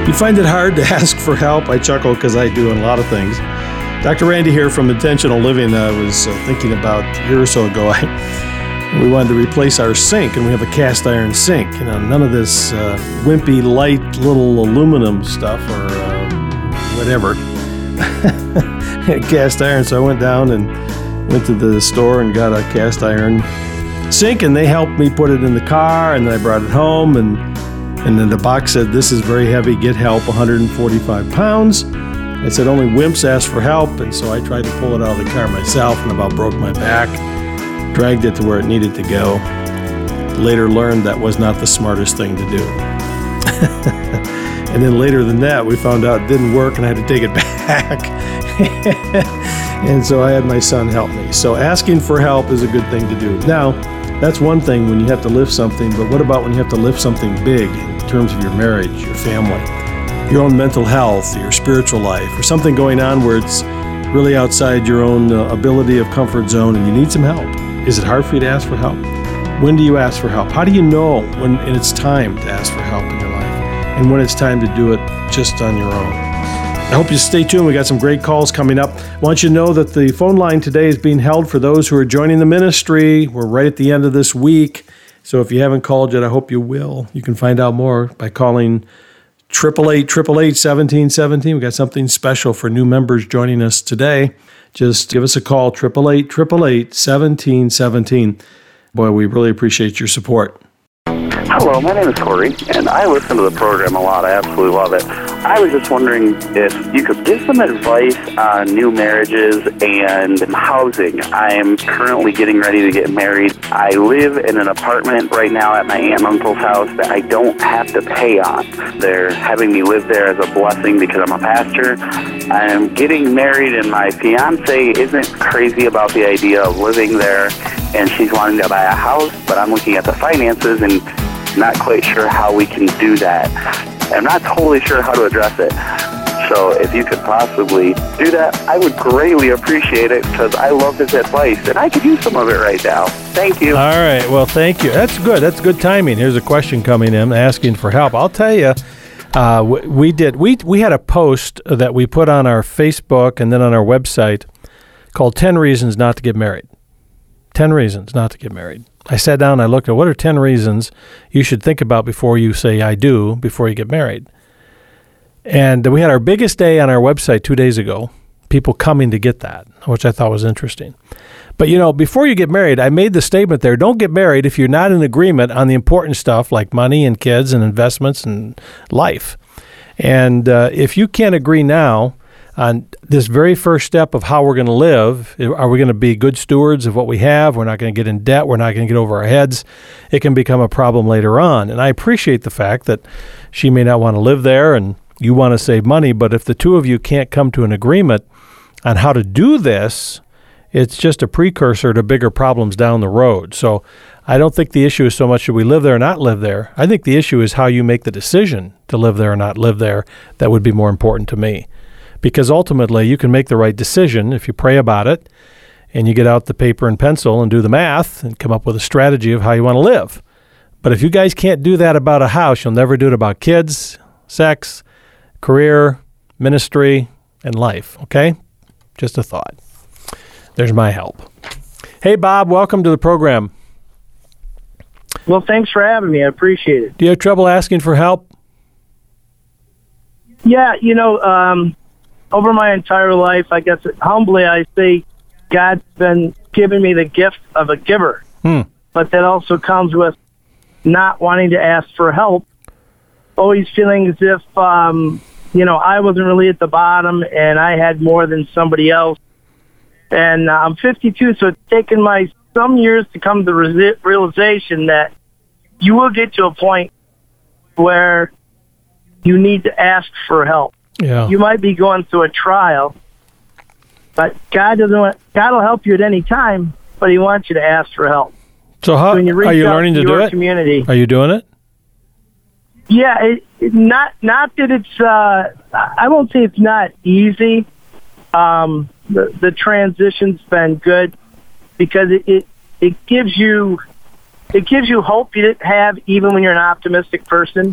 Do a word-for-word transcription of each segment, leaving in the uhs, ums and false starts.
You find it hard to ask for help? I chuckle because I do in a lot of things. Doctor Randy here from Intentional Living. I was uh, thinking about a year or so ago, I, we wanted to replace our sink, and we have a cast iron sink. You know, none of this uh, wimpy, light, little aluminum stuff or uh, whatever. Cast iron. So I went down and went to the store and got a cast iron sink, and they helped me put it in the car, and then I brought it home, and and then the box said, "This is very heavy, get help, one hundred forty-five pounds. I said, "Only wimps ask for help," and so I tried to pull it out of the car myself and about broke my back, dragged it to where it needed to go. Later learned that was not the smartest thing to do. And then later than that, we found out it didn't work and I had to take it back. And so I had my son help me. So asking for help is a good thing to do. Now, that's one thing when you have to lift something, but what about when you have to lift something big in terms of your marriage, your family, your own mental health, your spiritual life, or something going on where it's really outside your own uh, ability of comfort zone and you need some help? Is it hard for you to ask for help? When do you ask for help? How do you know when it's time to ask for help in your life and when it's time to do it just on your own? I hope you stay tuned. We got some great calls coming up. I want you to know that the phone line today is being held for those who are joining the ministry. We're right at the end of this week. So if you haven't called yet, I hope you will. You can find out more by calling eight eight eight, eight eight eight, one seven one seven. We've got something special for new members joining us today. Just give us a call, eight eight eight, eight eight eight, one seven one seven. Boy, we really appreciate your support. Hello, my name is Corey, and I listen to the program a lot. I absolutely love it. I was just wondering if you could give some advice on new marriages and housing. I am currently getting ready to get married. I live in an apartment right now at my aunt and uncle's house that I don't have to pay on. They're having me live there as a blessing because I'm a pastor. I'm getting married, and my fiance isn't crazy about the idea of living there, and she's wanting to buy a house, but I'm looking at the finances and not quite sure how we can do that. I'm not totally sure how to address it. So if you could possibly do that, I would greatly appreciate it because I love this advice, and I could use some of it right now. Thank you. All right. Well, thank you. That's good. That's good timing. Here's a question coming in asking for help. I'll tell you, uh, we did. We we had a post that we put on our Facebook and then on our website called ten Reasons Not to Get Married. ten Reasons Not to Get Married. I sat down and I looked at what are ten reasons you should think about before you say I do, before you get married. And we had our biggest day on our website two days ago, people coming to get that, which I thought was interesting. But, you know, before you get married, I made the statement there, don't get married if you're not in agreement on the important stuff like money and kids and investments and life. And uh, if you can't agree now on this very first step of how we're going to live, are we going to be good stewards of what we have? We're not going to get in debt. We're not going to get over our heads. It can become a problem later on. And I appreciate the fact that she may not want to live there and you want to save money, but if the two of you can't come to an agreement on how to do this, it's just a precursor to bigger problems down the road. So I don't think the issue is so much should we live there or not live there. I think the issue is how you make the decision to live there or not live there. That would be more important to me. Because ultimately, you can make the right decision if you pray about it and you get out the paper and pencil and do the math and come up with a strategy of how you want to live. But if you guys can't do that about a house, you'll never do it about kids, sex, career, ministry, and life, okay? Just a thought. There's my help. Hey, Bob, welcome to the program. Well, thanks for having me. I appreciate it. Do you have trouble asking for help? Yeah, you know, um, over my entire life, I guess humbly I say God's been giving me the gift of a giver. Hmm. But that also comes with not wanting to ask for help, always feeling as if, um, you know, I wasn't really at the bottom and I had more than somebody else. And uh, I'm fifty-two, so it's taken my some years to come to the resi- realization that you will get to a point where you need to ask for help. Yeah. You might be going through a trial, but God doesn't want, God will help you at any time, but He wants you to ask for help. So how so when you reach are you out learning to, to do your it? Community, Are you doing it? Yeah, it, it, not not that it's. Uh, I won't say it's not easy. Um, the the transition's been good because it, it it gives you it gives you hope you didn't have even when you're an optimistic person.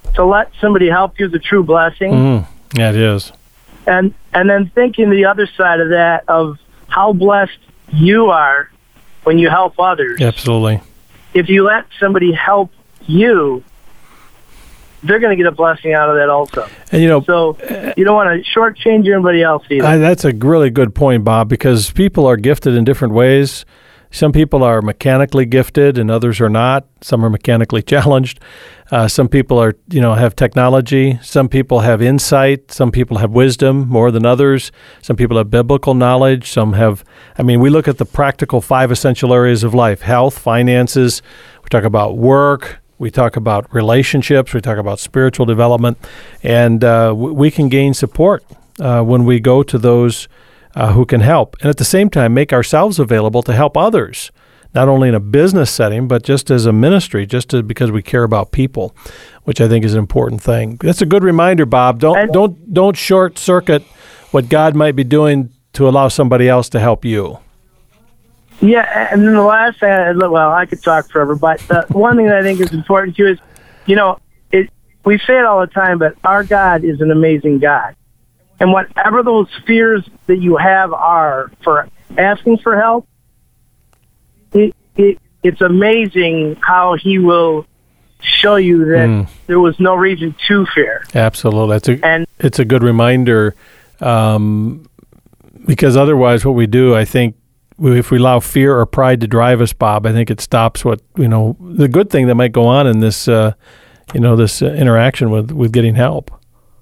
to let somebody help you is a true blessing. Mm, yeah, it is. And and then thinking the other side of that, of how blessed you are when you help others. Absolutely. If you let somebody help you, they're going to get a blessing out of that also. And, you know, so you don't want to shortchange anybody else either. I, that's a really good point, Bob, because people are gifted in different ways. Some people are mechanically gifted and others are not. Some are mechanically challenged. Uh, some people are, you know, have technology. Some people have insight. Some people have wisdom more than others. Some people have biblical knowledge. Some have, I mean, we look at the practical five essential areas of life: health, finances. We talk about work. We talk about relationships. We talk about spiritual development. And uh, we can gain support uh, when we go to those Uh, who can help, and at the same time make ourselves available to help others, not only in a business setting, but just as a ministry, just to, because we care about people, which I think is an important thing. That's a good reminder, Bob. Don't and, don't don't short circuit what God might be doing to allow somebody else to help you. Yeah, and then the last thing, well, I could talk forever, but the one thing that I think is important too is, you know, it, we say it all the time, but our God is an amazing God. And whatever those fears that you have are for asking for help, it, it, it's amazing how he will show you that mm. there was no reason to fear. Absolutely. That's a, and it's a good reminder, um, because otherwise what we do, I think, if we allow fear or pride to drive us, Bob, I think it stops what, you know, the good thing that might go on in this, uh, you know, this uh, interaction with, with getting help.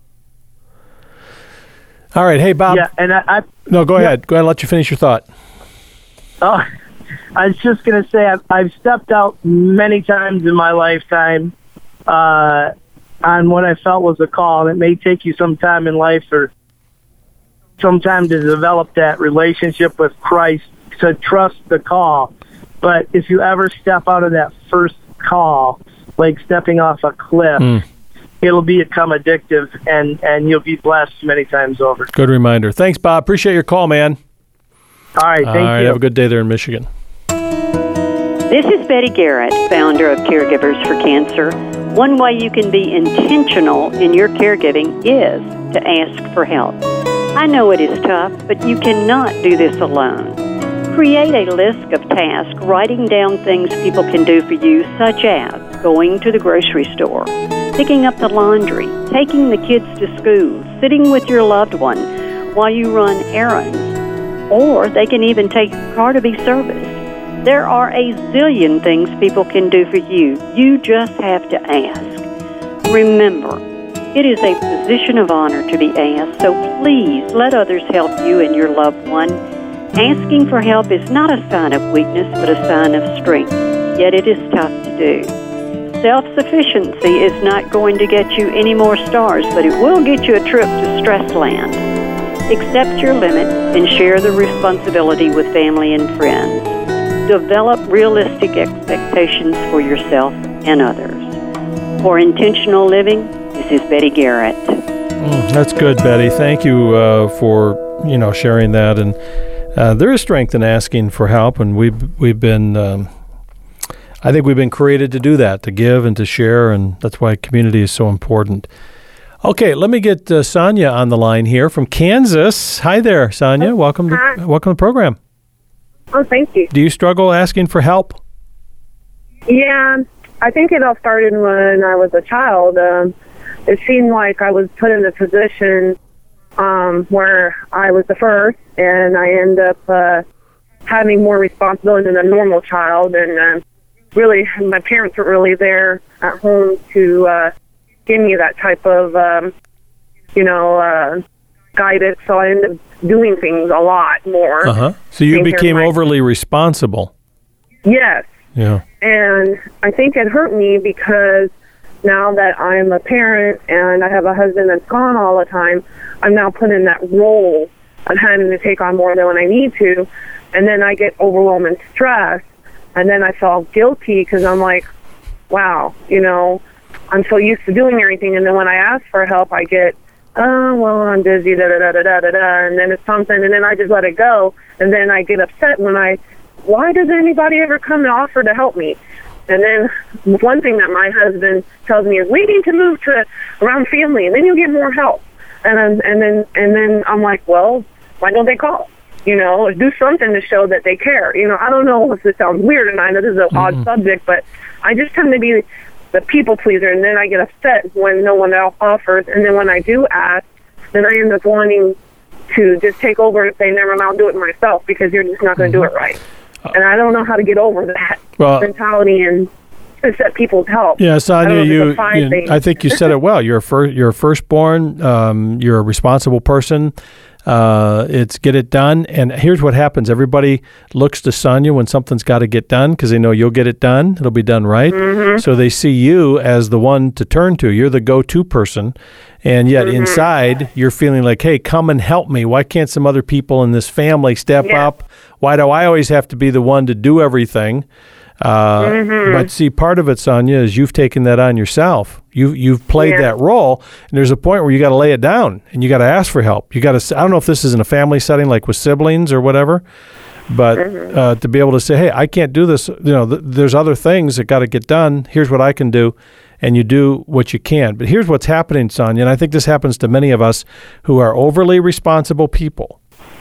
All right. Hey, Bob. Yeah, and I... I no, go yeah. ahead. Go ahead and let you finish your thought. Oh, I was just going to say I've, I've stepped out many times in my lifetime uh, on what I felt was a call, and it may take you some time in life or some time to develop that relationship with Christ, to trust the call. But if you ever step out of that first call, like stepping off a cliff, mm. it'll become addictive, and, and you'll be blessed many times over. Good reminder. Thanks, Bob. Appreciate your call, man. All right, thank All right, you. Have a good day there in Michigan. This is Betty Garrett, founder of Caregivers for Cancer. One way you can be intentional in your caregiving is to ask for help. I know it is tough, but you cannot do this alone. Create a list of tasks, writing down things people can do for you, such as going to the grocery store, picking up the laundry, taking the kids to school, sitting with your loved one while you run errands, or they can even take your car to be serviced. There are a zillion things people can do for you. You just have to ask. Remember, it is a position of honor to be asked, so please let others help you and your loved one. Asking for help is not a sign of weakness, but a sign of strength, yet it is tough to do. Self-sufficiency is not going to get you any more stars, but it will get you a trip to Stressland. Accept your limits and share the responsibility with family and friends. Develop realistic expectations for yourself and others. For intentional living, this is Betty Garrett. Mm, that's good, Betty. Thank you uh, for you know sharing that. And uh, there is strength in asking for help, and we've we've been. Um, I think we've been created to do that, to give and to share, and that's why community is so important. Okay, let me get uh, Sonia on the line here from Kansas. Hi there, Sonia. Welcome to Hi. welcome to the program. Oh, thank you. Do you struggle asking for help? Yeah, I think it all started when I was a child. Um, it seemed like I was put in a position um, where I was the first, and I end up uh, having more responsibility than a normal child. And uh, really, my parents weren't really there at home to uh, give me that type of, um, you know, uh, guidance. So I ended up doing things a lot more. Uh-huh. So you became my- overly responsible. Yes. Yeah. And I think it hurt me because now that I'm a parent and I have a husband that's gone all the time, I'm now put in that role of having to take on more than when I need to. And then I get overwhelmed and stressed. And then I feel guilty because I'm like, wow, you know, I'm so used to doing everything. And then when I ask for help, I get, oh, well, I'm busy, da da da da da da da. And then it's something, and then I just let it go. And then I get upset when I, why does anybody ever come and offer to help me? And then one thing that my husband tells me is, we need to move to around family, and then you'll get more help. And then, and then, and then I'm like, well, why don't they call? You know, do something to show that they care. You know, I don't know if this sounds weird, and I know this is an mm-hmm. odd subject, but I just tend to be the people pleaser, and then I get upset when no one else offers. And then when I do ask, then I end up wanting to just take over and say, never mind, I'll do it myself because you're just not going to mm-hmm. do it right. And I don't know how to get over that well, mentality and accept people's help. Yeah, Sonia, you, you I think you said it well. You're a, fir- you're a firstborn. Um, you're a responsible person. Uh, it's get it done. And here's what happens. Everybody looks to Sonia when something's got to get done because they know you'll get it done. It'll be done right. Mm-hmm. So they see you as the one to turn to. You're the go-to person. And yet mm-hmm. inside, you're feeling like, hey, come and help me. Why can't some other people in this family step yeah. up? Why do I always have to be the one to do everything? Uh, mm-hmm. But see, part of it, Sonia, is you've taken that on yourself. You, you've played yeah. that role, and there's a point where you got to lay it down, and you got to ask for help. You got to. I don't know if this is in a family setting, like with siblings or whatever, but mm-hmm. uh, to be able to say, hey, I can't do this. You know, th- there's other things that got to get done. Here's what I can do. And you do what you can. But here's what's happening, Sonia, and I think this happens to many of us who are overly responsible people.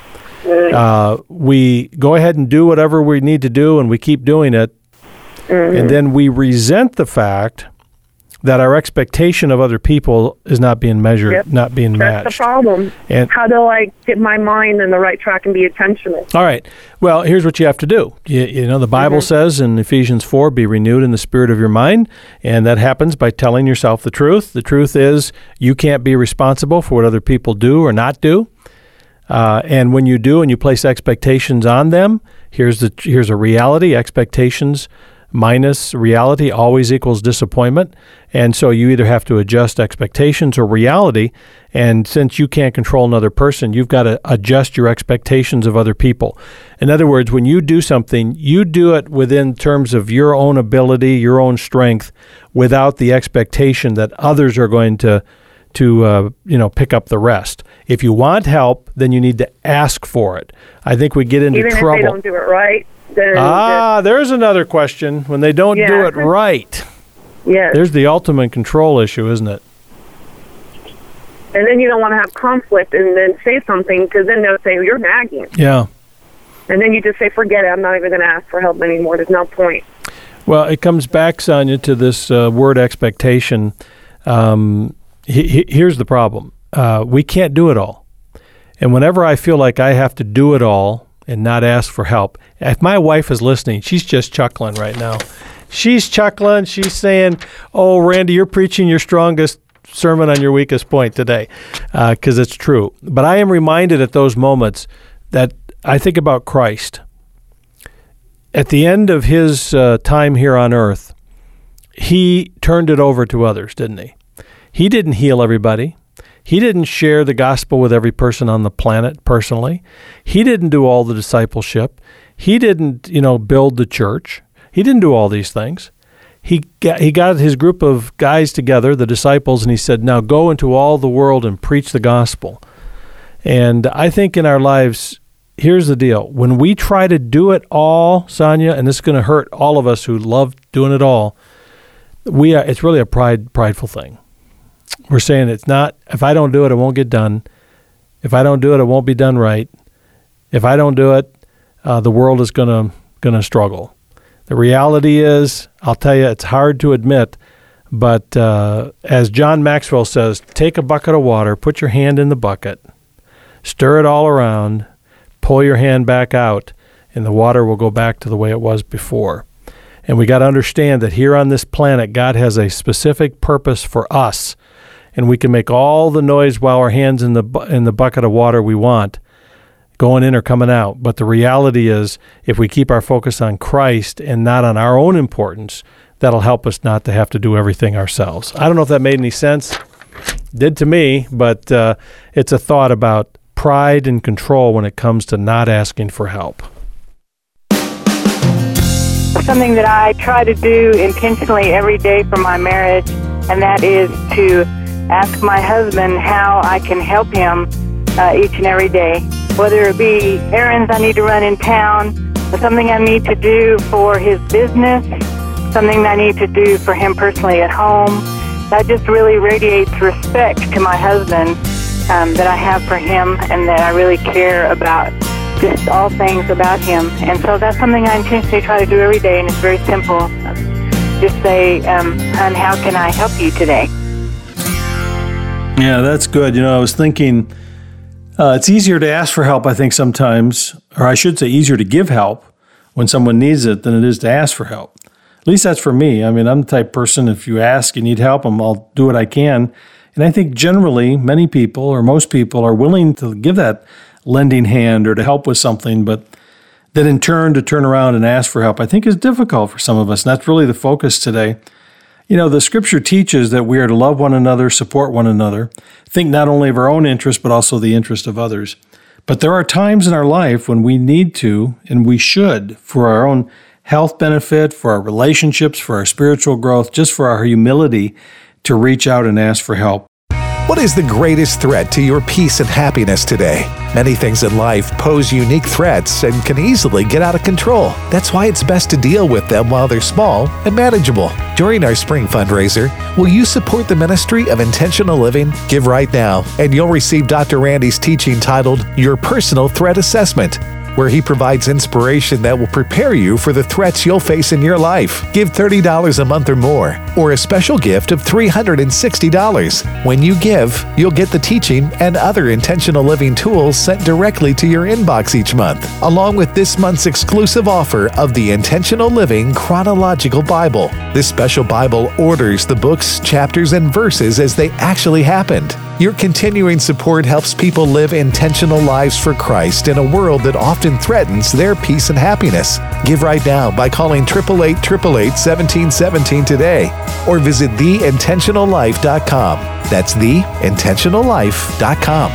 Uh, we go ahead and do whatever we need to do, and we keep doing it. Mm-hmm. And then we resent the fact that our expectation of other people is not being measured, yep. not being That's matched. That's the problem. And how do I get my mind in the right track and be intentional? All right. Well, here's what you have to do. You, you know, the Bible mm-hmm. says in Ephesians four, be renewed in the spirit of your mind. And that happens by telling yourself the truth. The truth is you can't be responsible for what other people do or not do. Uh, and when you do and you place expectations on them, here's the here's a reality. Expectations minus reality always equals disappointment. And so you either have to adjust expectations or reality. And since you can't control another person, you've got to adjust your expectations of other people. In other words, when you do something, you do it within terms of your own ability, your own strength, without the expectation that others are going to to uh, you know pick up the rest. If you want help, then you need to ask for it. I think we get into Even trouble. Even if they don't do it right. Then ah, there's another question. When they don't yeah. do it right, yes. there's the ultimate control issue, isn't it? And then you don't want to have conflict and then say something because then they'll say, well, you're nagging. Yeah. And then you just say, forget it. I'm not even going to ask for help anymore. There's no point. Well, it comes back, Sonia, to this uh, word expectation. Um, he, he, here's the problem. Uh, we can't do it all. And whenever I feel like I have to do it all and not ask for help, if my wife is listening, she's just chuckling right now. She's chuckling. She's saying, oh, Randy, you're preaching your strongest sermon on your weakest point today, because uh, it's true. But I am reminded at those moments that I think about Christ. At the end of his uh, time here on earth, he turned it over to others, didn't he? He didn't heal everybody. He didn't share the gospel with every person on the planet personally. He didn't do all the discipleship. He didn't, you know, build the church. He didn't do all these things. He got, he got his group of guys together, the disciples, and he said, now go into all the world and preach the gospel. And I think in our lives, here's the deal. When we try to do it all, Sonia, and this is going to hurt all of us who love doing it all, we are, it's really a pride, prideful thing. We're saying it's not, if I don't do it, it won't get done. If I don't do it, it won't be done right. If I don't do it, uh, the world is going to going to struggle. The reality is, I'll tell you, it's hard to admit, but uh, as John Maxwell says, take a bucket of water, put your hand in the bucket, stir it all around, pull your hand back out, and the water will go back to the way it was before. And we got to understand that here on this planet, God has a specific purpose for us, and we can make all the noise while our hands in the bu- in the bucket of water we want, going in or coming out. But the reality is, if we keep our focus on Christ and not on our own importance, that'll help us not to have to do everything ourselves. I don't know if that made any sense. Did to me, but uh, it's a thought about pride and control when it comes to not asking for help. Something that I try to do intentionally every day for my marriage, and that is to ask my husband how I can help him uh, each and every day, whether it be errands I need to run in town, or something I need to do for his business, something I need to do for him personally at home. That just really radiates respect to my husband um, that I have for him, and that I really care about just all things about him. And so that's something I intentionally try to do every day, and it's very simple. Just say, um, hon, how can I help you today? Yeah, that's good. You know, I was thinking uh, it's easier to ask for help, I think, sometimes, or I should say easier to give help when someone needs it than it is to ask for help. At least that's for me. I mean, I'm the type of person, if you ask, you need help, I'll do what I can. And I think generally many people or most people are willing to give that lending hand or to help with something, but then in turn to turn around and ask for help, I think is difficult for some of us. And that's really the focus today. You know, the scripture teaches that we are to love one another, support one another, think not only of our own interest, but also the interest of others. But there are times in our life when we need to, and we should, for our own health benefit, for our relationships, for our spiritual growth, just for our humility, to reach out and ask for help. What is the greatest threat to your peace and happiness today? Many things in life pose unique threats and can easily get out of control. That's why it's best to deal with them while they're small and manageable. During our spring fundraiser, will you support the ministry of intentional living? Give right now, and you'll receive Doctor Randy's teaching titled Your Personal Threat Assessment, where he provides inspiration that will prepare you for the threats you'll face in your life. Give thirty dollars a month or more, or a special gift of three hundred sixty dollars. When you give, you'll get the teaching and other intentional living tools sent directly to your inbox each month, along with this month's exclusive offer of the Intentional Living Chronological Bible. This special Bible orders the books, chapters, and verses as they actually happened. Your continuing support helps people live intentional lives for Christ in a world that often threatens their peace and happiness. Give right now by calling eight eight eight, eight eight eight, one seven one seven today, or visit the intentional life dot com. That's the intentional life dot com.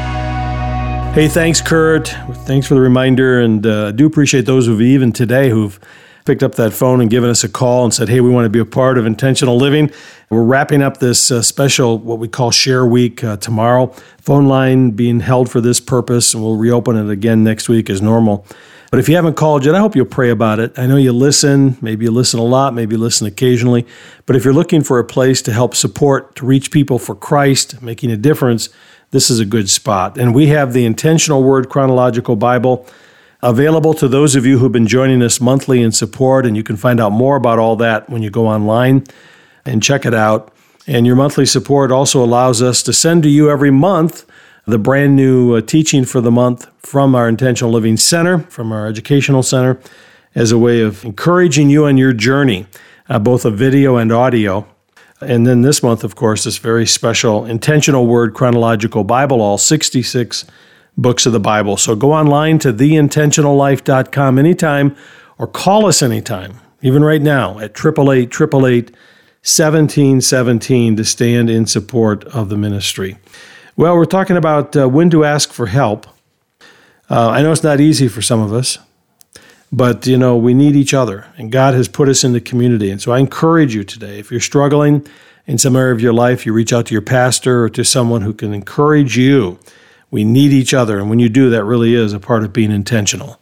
Hey, thanks, Kurt. Thanks for the reminder, and uh, I do appreciate those who've even today who've picked up that phone and given us a call and said, hey, we want to be a part of intentional living. We're wrapping up this uh, special, what we call Share Week uh, tomorrow. Phone line being held for this purpose, and we'll reopen it again next week as normal. But if you haven't called yet, I hope you'll pray about it. I know you listen. Maybe you listen a lot. Maybe you listen occasionally. But if you're looking for a place to help support, to reach people for Christ, making a difference, this is a good spot. And we have the Intentional Word Chronological Bible available to those of you who've been joining us monthly in support, and you can find out more about all that when you go online and check it out. And your monthly support also allows us to send to you every month the brand new uh, teaching for the month from our Intentional Living Center, from our educational center, as a way of encouraging you on your journey, uh, both of video and audio. And then this month, of course, this very special Intentional Word Chronological Bible, all sixty-six books of the Bible. So go online to the intentional life dot com anytime, or call us anytime, even right now at eight eight eight, eight eight eight, one seven one seven to stand in support of the ministry. Well, we're talking about uh, when to ask for help. Uh, I know it's not easy for some of us, but, you know, we need each other, and God has put us in the community. And so I encourage you today, if you're struggling in some area of your life, you reach out to your pastor or to someone who can encourage you. We need each other, and when you do, that really is a part of being intentional.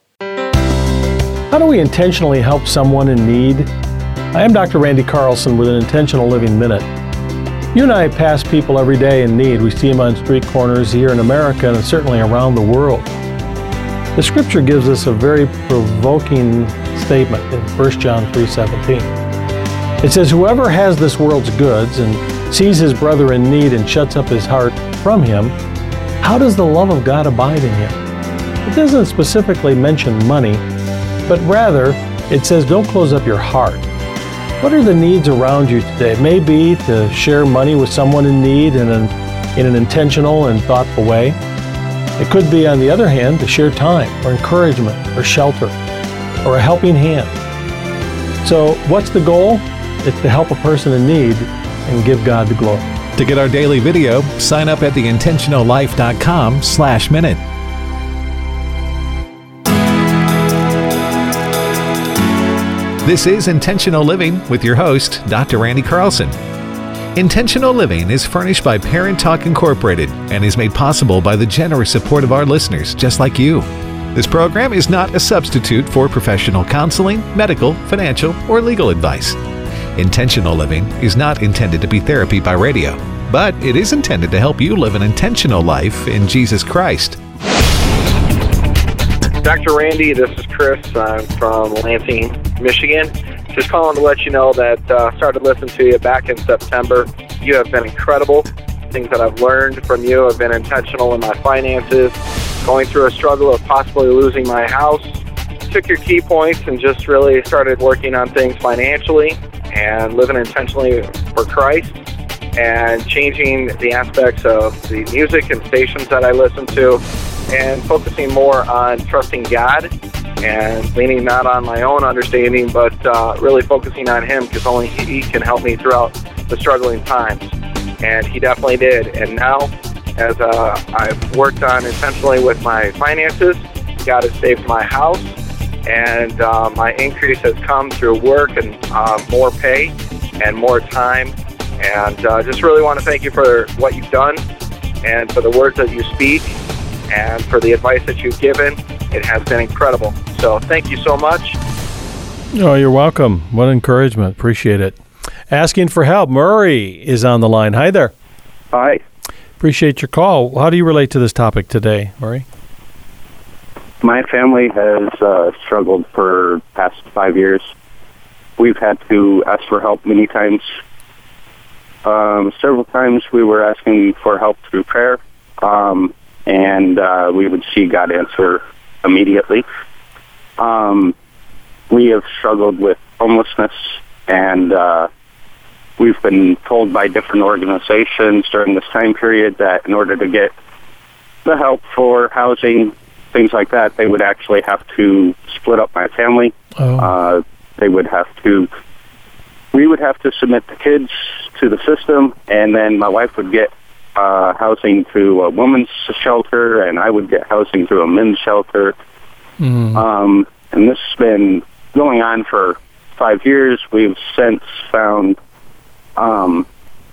How do we intentionally help someone in need? I am Doctor Randy Carlson with an Intentional Living Minute. You and I pass people every day in need. We see them on street corners here in America and certainly around the world. The Scripture gives us a very provoking statement in First John three seventeen. It says, whoever has this world's goods and sees his brother in need and shuts up his heart from him, how does the love of God abide in him? It doesn't specifically mention money, but rather it says don't close up your heart. What are the needs around you today? It may be to share money with someone in need in an, in an intentional and thoughtful way. It could be, on the other hand, to share time or encouragement or shelter or a helping hand. So what's the goal? It's to help a person in need and give God the glory. To get our daily video, sign up at the intentional life dot com slash minute. This is Intentional Living with your host, Doctor Randy Carlson. Intentional Living is furnished by Parent Talk Incorporated and is made possible by the generous support of our listeners just like you. This program is not a substitute for professional counseling, medical, financial, or legal advice. Intentional living is not intended to be therapy by radio, but it is intended to help you live an intentional life in Jesus Christ. Doctor Randy, this is Chris. I'm from Lansing, Michigan. Just calling to let you know that I uh, started listening to you back in September. You have been incredible. Things that I've learned from you have been intentional in my finances, going through a struggle of possibly losing my house. Took your key points and just really started working on things financially and living intentionally for Christ and changing the aspects of the music and stations that I listen to and focusing more on trusting God and leaning not on my own understanding, but uh, really focusing on Him, because only He can help me throughout the struggling times. And He definitely did. And now, as uh, I've worked on intentionally with my finances, God has saved my house, and uh, my increase has come through work and uh, more pay and more time. And uh, just really want to thank you for what you've done and for the words that you speak and for the advice that you've given. It has been incredible. So thank you so much. Oh, you're welcome. What encouragement. Appreciate it. Asking for help. Murray is on the line. Hi there. Hi. Appreciate your call. How do you relate to this topic today, Murray? My family has uh, struggled for past five years. We've had to ask for help many times. Um, several times we were asking for help through prayer, um, and uh, we would see God answer immediately. Um, we have struggled with homelessness, and uh, we've been told by different organizations during this time period that in order to get the help for housing, things like that, they would actually have to split up my family. Oh. Uh, they would have to, we would have to submit the kids to the system, and then my wife would get uh, housing through a women's shelter, and I would get housing through a men's shelter. Mm. Um, and this has been going on for five years. We've since found um,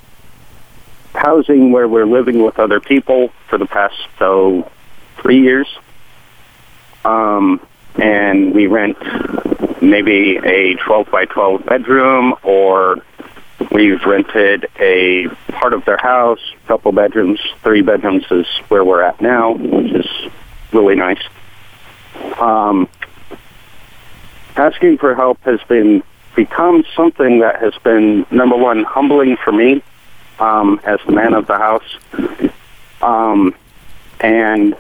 housing where we're living with other people for the past, so, three years. Um, and we rent maybe a twelve by twelve bedroom, or we've rented a part of their house, a couple bedrooms, three bedrooms is where we're at now, which is really nice. Um, asking for help has been become something that has been, number one, humbling for me um, as the man of the house, um, and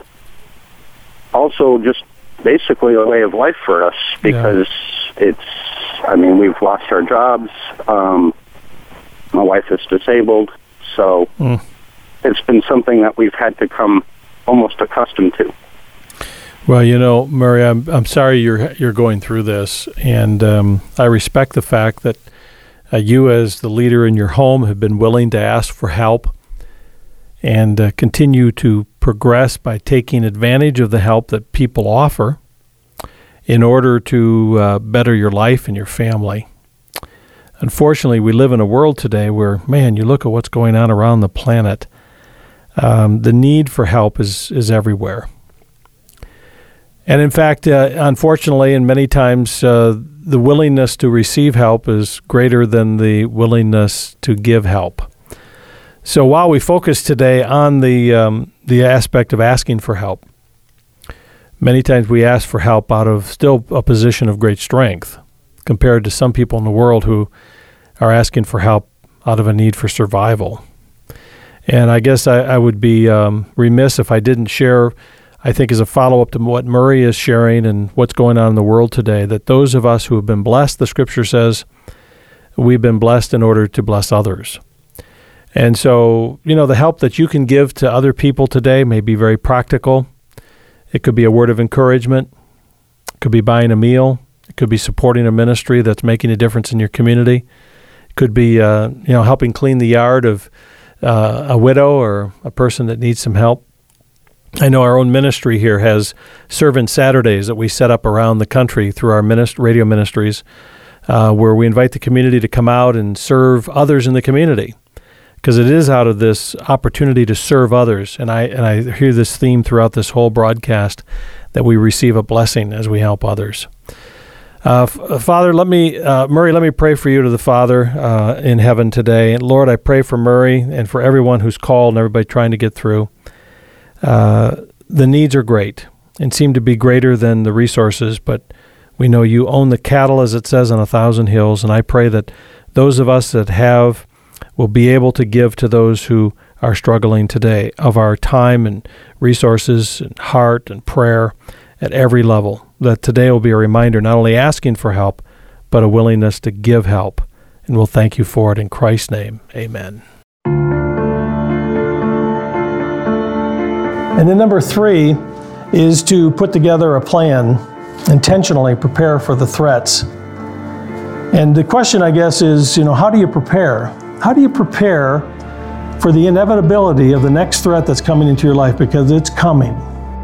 also just basically a way of life for us, because yeah. it's, I mean, we've lost our jobs. Um, my wife is disabled, so mm. it's been something that we've had to come almost accustomed to. Well, you know, Murray, I'm I'm sorry you're you're going through this, and um, I respect the fact that uh, you, as the leader in your home, have been willing to ask for help and uh, continue to progress by taking advantage of the help that people offer in order to uh, better your life and your family. Unfortunately, we live in a world today where, man, you look at what's going on around the planet. Um, the need for help is is everywhere. And in fact, uh, unfortunately, and many times, uh, the willingness to receive help is greater than the willingness to give help. So while we focus today on the um, the aspect of asking for help, many times we ask for help out of still a position of great strength compared to some people in the world who are asking for help out of a need for survival. And I guess I, I would be um, remiss if I didn't share, I think as a follow-up to what Murray is sharing and what's going on in the world today, that those of us who have been blessed, the Scripture says, we've been blessed in order to bless others. And so, you know, the help that you can give to other people today may be very practical. It could be a word of encouragement. It could be buying a meal. It could be supporting a ministry that's making a difference in your community. It could be, uh, you know, helping clean the yard of uh, a widow or a person that needs some help. I know our own ministry here has Servant Saturdays that we set up around the country through our minist- radio ministries, uh, where we invite the community to come out and serve others in the community. Because it is out of this opportunity to serve others, and I and I hear this theme throughout this whole broadcast, that we receive a blessing as we help others. Uh, F- Father, let me, uh, Murray, let me pray for you to the Father uh, in heaven today. And Lord, I pray for Murray and for everyone who's called and everybody trying to get through. Uh, the needs are great and seem to be greater than the resources, but we know you own the cattle, as it says, on a thousand hills. And I pray that those of us that have will be able to give to those who are struggling today of our time and resources and heart and prayer at every level, that today will be a reminder not only asking for help, but a willingness to give help. And we'll thank you for it in Christ's name. Amen. And then number three is to put together a plan, intentionally prepare for the threats. And the question, I guess, is, you know, how do you prepare? How do you prepare for the inevitability of the next threat that's coming into your life? Because it's coming.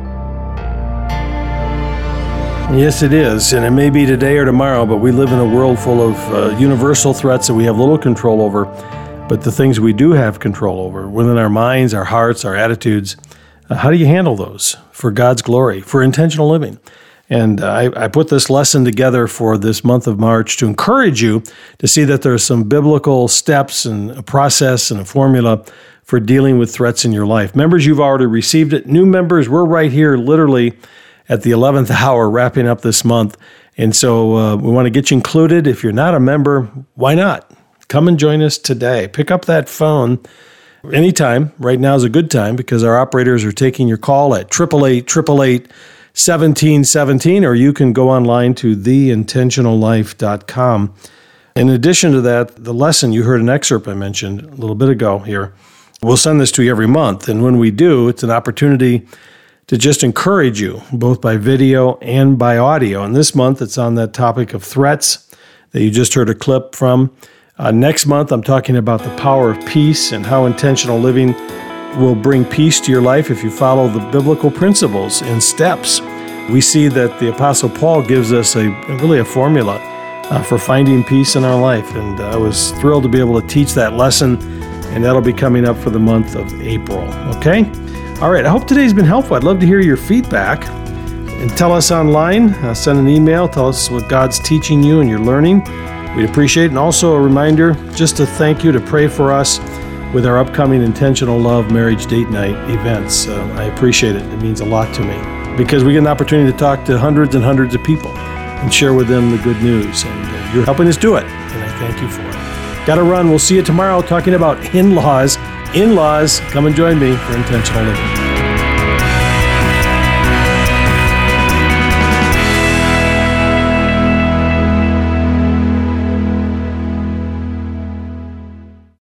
Yes, it is, and it may be today or tomorrow, but we live in a world full of uh, universal threats that we have little control over. But the things we do have control over, within our minds, our hearts, our attitudes, uh, how do you handle those for God's glory, for intentional living? And uh, I, I put this lesson together for this month of March to encourage you to see that there are some biblical steps and a process and a formula for dealing with threats in your life. Members, you've already received it. New members, we're right here literally at the eleventh hour, wrapping up this month. And so uh, we want to get you included. If you're not a member, why not? Come and join us today. Pick up that phone anytime. Right now is a good time because our operators are taking your call at eight eight eight, eight eight eight, one seven one seven, or you can go online to the intentional life dot com. In addition to that, the lesson, you heard an excerpt I mentioned a little bit ago here. We'll send this to you every month. And when we do, it's an opportunity to just encourage you, both by video and by audio. And this month, it's on that topic of threats that you just heard a clip from. Uh, next month, I'm talking about the power of peace and how intentional living will bring peace to your life if you follow the biblical principles and steps. We see that the Apostle Paul gives us a really a formula uh, for finding peace in our life. And I was thrilled to be able to teach that lesson, and that'll be coming up for the month of April. Okay? All right, I hope today's been helpful. I'd love to hear your feedback. And tell us online, uh, send an email, tell us what God's teaching you and you're learning. We'd appreciate it. And also a reminder, just to thank you, to pray for us with our upcoming Intentional Love Marriage Date Night events. Uh, I appreciate it. It means a lot to me because we get an opportunity to talk to hundreds and hundreds of people and share with them the good news. And uh, you're helping us do it, and I thank you for it. Got to run. We'll see you tomorrow talking about in-laws. In-laws, come and join me for Intentional Living.